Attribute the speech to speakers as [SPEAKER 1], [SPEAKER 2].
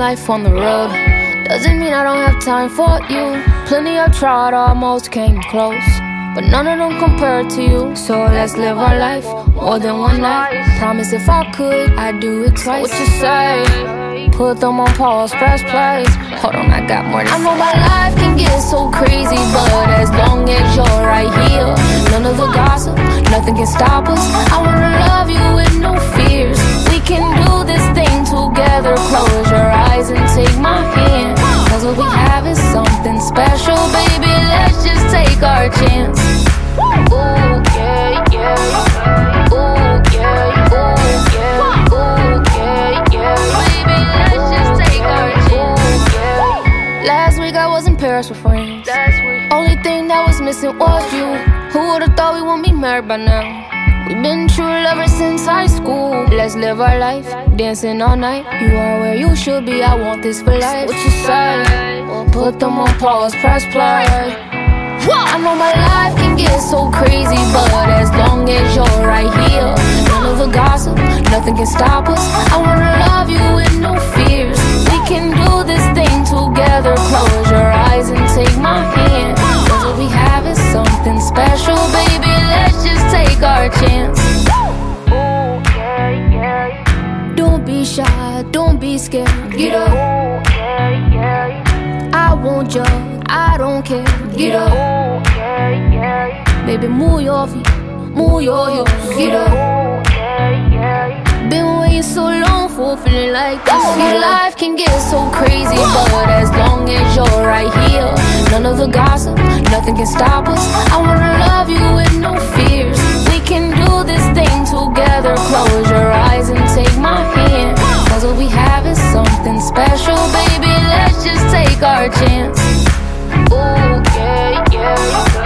[SPEAKER 1] life on the road doesn't mean I don't have time for you. Plenty I've tried, almost came close, but none of them compare to you. So let's live our life more than one night. Promise if I could, I'd do it twice. What you say? Put them on pause, press play. Hold on, I got more to say. I know my life can get so crazy, but as long as you're right here, none of the gossip, nothing can stop us. I wanna love you with no fears. We can do this thing together. Close your eyes and take my hand, 'cause what we have is something special, baby. Let's just take our chance. Ooh, yeah, yeah. Ooh, yeah, ooh, yeah. Ooh, yeah, yeah. Baby, let's just take our chance. Yeah. Last week I was in Paris with friends. Only thing that was missing was you. Who would've thought we wouldn't be married by now? We've been true lovers since high school. Let's live our life, dancing all night. You are where you should be, I want this for life. What you say? Well, put them on pause, press play. I know my life can get so crazy, but as long as you're right here, none of the gossip, nothing can stop us. I wanna love you with no fears. We can do this thing together. Close your eyes and take my hand, 'cause what we have is something special, baby. Let's just take our chance. Ooh, yeah, yeah. Don't be shy, don't be scared. Get up. Ooh, yeah, yeah. I won't judge, I don't care. Get up. Ooh, yeah, yeah. Baby, move your feet, move your hips. Get up. Ooh, yeah, yeah. Been waiting so long for feeling like this. My life can get so crazy, but as long as you're right here, none of the gossip, nothing can stop us. I wanna love you with no fears. We can do this thing together. Close your eyes and take my hand, 'cause what we have is something special, baby. Let's just take our chance. Ooh, yeah, yeah.